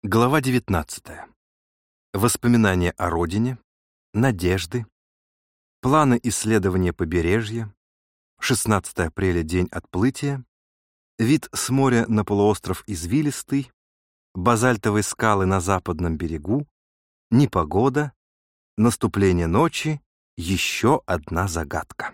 Глава 19. Воспоминания о родине, надежды, планы исследования побережья, 16 апреля, день отплытия, вид с моря на полуостров извилистый, базальтовые скалы на западном берегу, непогода, наступление ночи, еще одна загадка.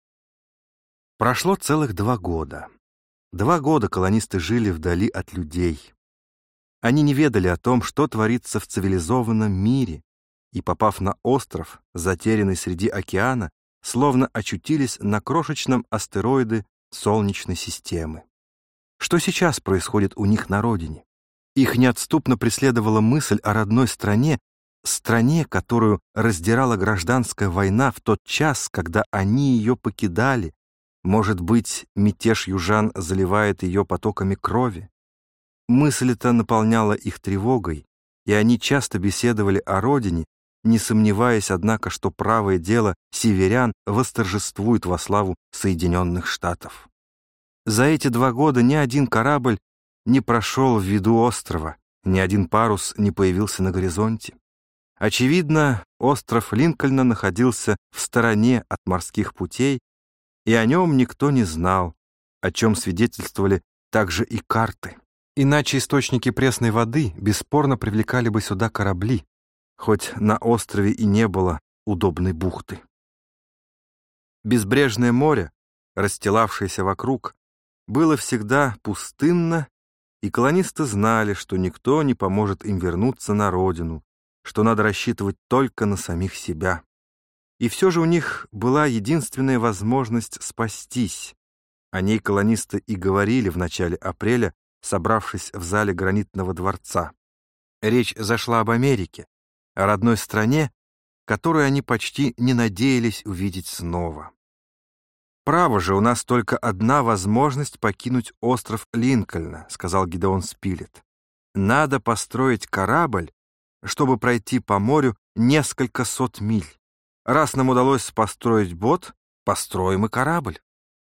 Прошло целых 2 года. 2 года колонисты жили вдали от людей. Они не ведали о том, что творится в цивилизованном мире, и, попав на остров, затерянный среди океана, словно очутились на крошечном астероиде Солнечной системы. Что сейчас происходит у них на родине? Их неотступно преследовала мысль о родной стране, стране, которую раздирала гражданская война в тот час, когда они ее покидали. Может быть, мятеж южан заливает ее потоками крови? Мысль эта наполняла их тревогой, и они часто беседовали о родине, не сомневаясь, однако, что правое дело северян восторжествует во славу Соединенных Штатов. За эти 2 года ни один корабль не прошел в виду острова, ни один парус не появился на горизонте. Очевидно, остров Линкольна находился в стороне от морских путей, и о нем никто не знал, о чем свидетельствовали также и карты. Иначе источники пресной воды бесспорно привлекали бы сюда корабли, хоть на острове и не было удобной бухты. Безбрежное море, расстилавшееся вокруг, было всегда пустынно, и колонисты знали, что никто не поможет им вернуться на родину, что надо рассчитывать только на самих себя. И все же у них была единственная возможность спастись. О ней колонисты и говорили в начале апреля, собравшись в зале Гранитного дворца. Речь зашла об Америке, о родной стране, которую они почти не надеялись увидеть снова. «Право же, у нас только одна возможность покинуть остров Линкольна», — сказал Гидеон Спилет. «Надо построить корабль, чтобы пройти по морю несколько сот миль. Раз нам удалось построить бот, построим и корабль.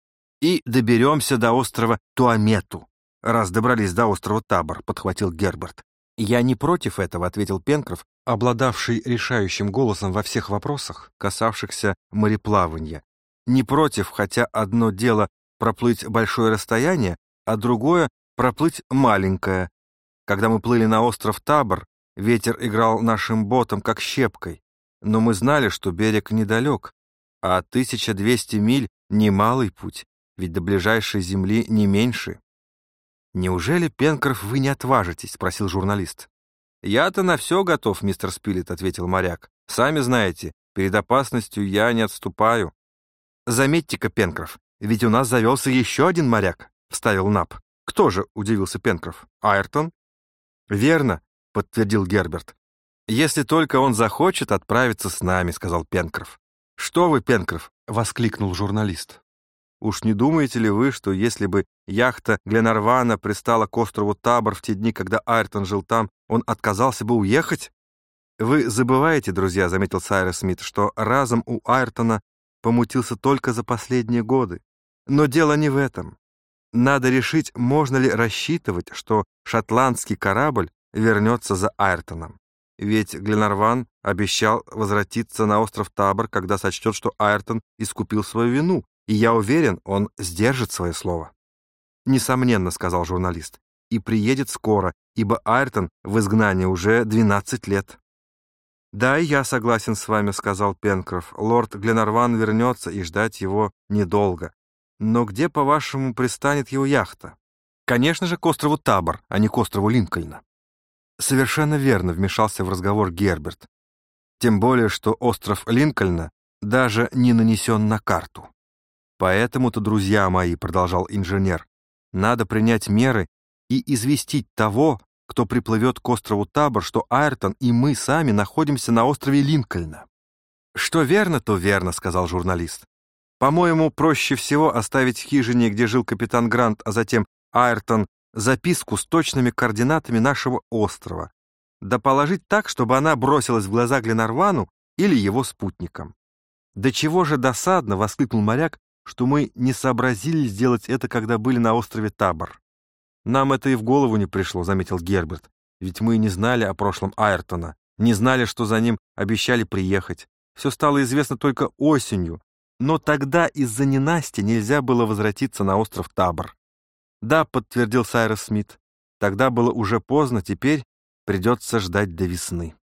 И доберемся до острова Туамету. Раз добрались до острова Табор», — подхватил Герберт. «Я не против этого», — ответил Пенкроф, обладавший решающим голосом во всех вопросах, касавшихся мореплавания. «Не против, хотя одно дело проплыть большое расстояние, а другое — проплыть маленькое. Когда мы плыли на остров Табор, ветер играл нашим ботом как щепкой, но мы знали, что берег недалек, а 1200 миль — немалый путь, ведь до ближайшей земли не меньше». «Неужели, Пенкроф, вы не отважитесь?» — спросил журналист. «Я-то на все готов, мистер Спилет», — ответил моряк. «Сами знаете, перед опасностью я не отступаю». «Заметьте-ка, Пенкроф, ведь у нас завелся еще один моряк», — вставил Нап. «Кто же?» — удивился Пенкроф. «Айртон?» «Верно», — подтвердил Герберт. «Если только он захочет отправиться с нами», — сказал Пенкроф. «Что вы, Пенкроф?» — воскликнул журналист. «Уж не думаете ли вы, что если бы яхта Гленарвана пристала к острову Табор в те дни, когда Айртон жил там, он отказался бы уехать?» «Вы забываете, друзья», — заметил Сайрус Смит, «что разум у Айртона помутился только за последние годы. Но дело не в этом. Надо решить, можно ли рассчитывать, что шотландский корабль вернется за Айртоном. Ведь Гленарван обещал возвратиться на остров Табор, когда сочтет, что Айртон искупил свою вину, и я уверен, он сдержит свое слово». «Несомненно», — сказал журналист, — «и приедет скоро, ибо Айртон в изгнании уже 12 лет». «Да, и я согласен с вами», — сказал Пенкроф. «Лорд Гленарван вернется, и ждать его недолго. Но где, по-вашему, пристанет его яхта?» «Конечно же, к острову Табор, а не к острову Линкольна». «Совершенно верно», — вмешался в разговор Герберт. «Тем более, что остров Линкольна даже не нанесен на карту». «Поэтому-то, друзья мои», — продолжал инженер, «надо принять меры и известить того, кто приплывет к острову Табор, что Айртон и мы сами находимся на острове Линкольна». «Что верно, то верно», — сказал журналист. «По-моему, проще всего оставить в хижине, где жил капитан Грант, а затем Айртон, записку с точными координатами нашего острова, да положить так, чтобы она бросилась в глаза Гленарвану или его спутникам». «Да чего же досадно», — воскликнул моряк, «что мы не сообразили сделать это, когда были на острове Табор». «Нам это и в голову не пришло», — заметил Герберт. Ведь мы не знали о прошлом Айртона, не знали, что за ним обещали приехать. Все стало известно только осенью, но тогда из-за ненасти нельзя было возвратиться на остров Табор. «Да», — подтвердил Сайрос Смит, — «тогда было уже поздно, теперь придется ждать до весны».